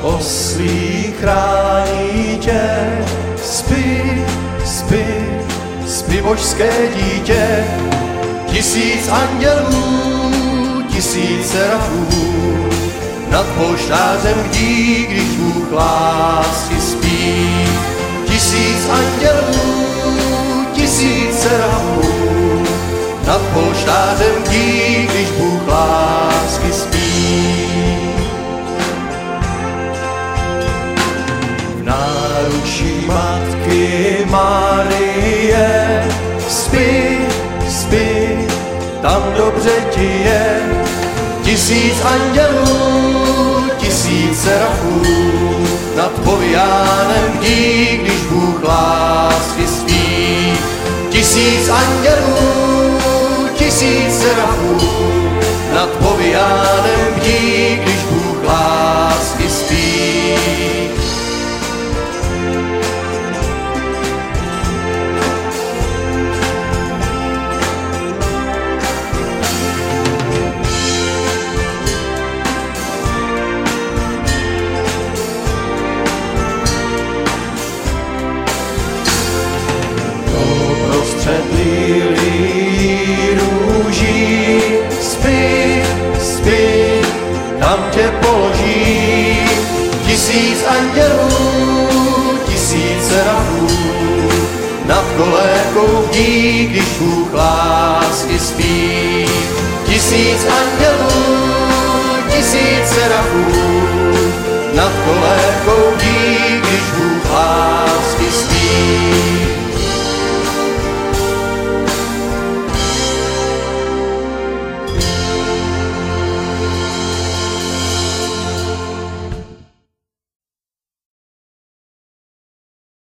oslí chrání tě. Spí, spí, spí božské dítě. 1000 andělů, 1000 serafů nad polštářem bdí, když Bůh lásky spí. 1000 andělů, 1000 serafů nad polštářem bdí, když Bůh lásky spí. V náručí matky Marie spí, spí, tam dobře ti je. 1000 andělů, 1000 serafů nad povijánem bdí, když Bůh lásky spí. 1000 andělů, 1000 serafů nad povijánem bdí, když Bůh lásky spí. Prostřed lilí růží spí, spí, tam tě položí. 1000 andělů, 1000 serafů nad kolékou bdí, když Bůh lásky spí. 1000 andělů, 1000 serafů nad kolékou bdí,